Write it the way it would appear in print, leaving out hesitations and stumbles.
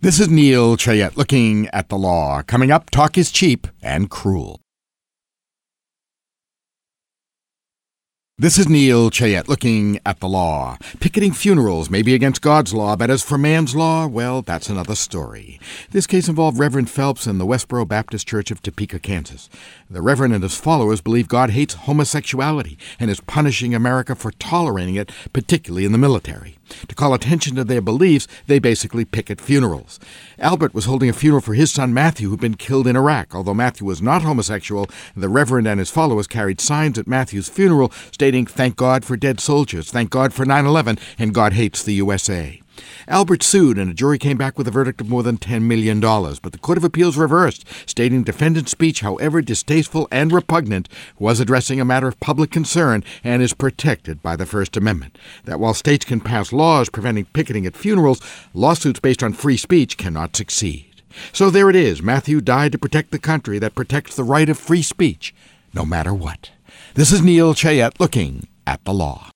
This is Neil Chayette looking at the law. Coming up, talk is cheap and cruel. This is Neil Chayette looking at the law. Picketing funerals may be against God's law, but as for man's law, well, that's another story. This case involved Reverend Phelps in the Westboro Baptist Church of Topeka, Kansas. The Reverend and his followers believe God hates homosexuality and is punishing America for tolerating it, particularly in the military. To call attention to their beliefs, they basically picket funerals. Albert was holding a funeral for his son Matthew, who'd been killed in Iraq. Although Matthew was not homosexual, the Reverend and his followers carried signs at Matthew's funeral stating, "Thank God for dead soldiers, thank God for 9/11, and God hates the USA." Albert sued, and a jury came back with a verdict of more than $10 million, but the Court of Appeals reversed, stating defendant's speech, however distasteful and repugnant, was addressing a matter of public concern and is protected by the First Amendment. That while states can pass laws preventing picketing at funerals, lawsuits based on free speech cannot succeed. So there it is. Matthew died to protect the country that protects the right of free speech, no matter what. This is Neil Chayette looking at the law.